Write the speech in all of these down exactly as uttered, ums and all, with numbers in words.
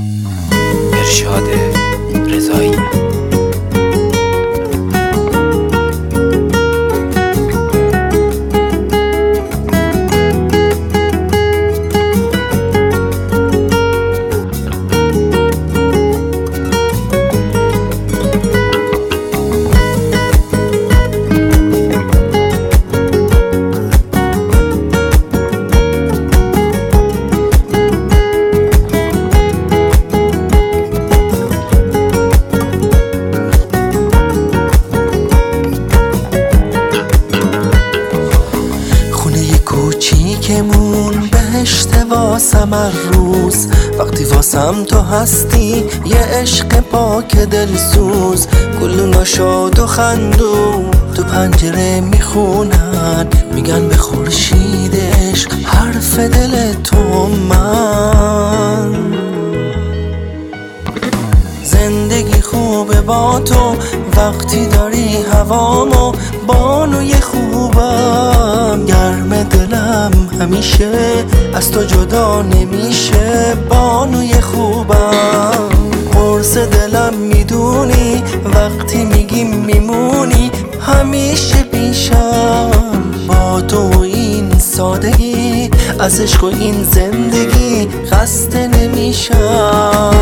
ارشاد رضایی. کوچیکمون بهشت واسم هر روز، وقتی واسم تو هستی یه عشق پاک دلسوز. گلونا شاد و خندون تو پنجره میخونن، میگن به خورشید عشق حرف دل تو. من زندگی خوبه با تو وقتی داری هوامو، بانوی خوبم گرم دلم همیشه از تو جدا نمیشه. بانوی خوبم قرص دلم میدونی، وقتی میگی میمونی همیشه پیشم. با تو این سادگی از عشق و این زندگی خسته نمیشم.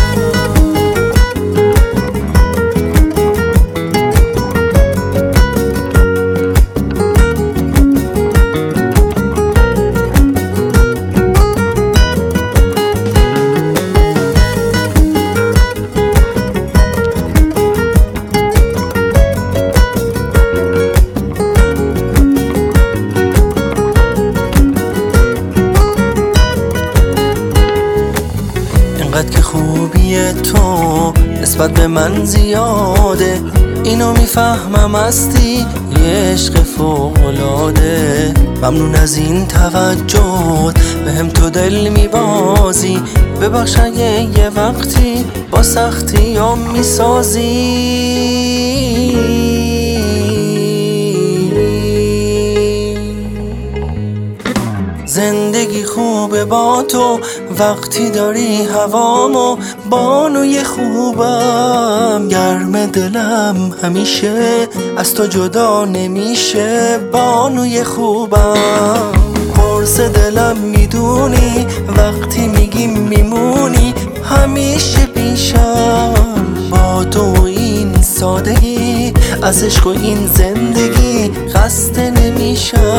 اینقدر که خوبی تو نسبت به من زیاده، اینو میفهمم هستی یه عشق فوق‌العاده. ممنون از این توجهت بهم تو دل میبازی، ببخش اگه یه وقتی با سختی هم میسازی. زندگی خوبه با تو وقتی داری هوامو، بانوی خوبم گرم دلم همیشه از تو جدا نمیشه. بانوی خوبم قرص دلم میدونی، وقتی میگی میمونی همیشه پیشم. با تو این سادگی از عشق و این زندگی خسته نمیشم.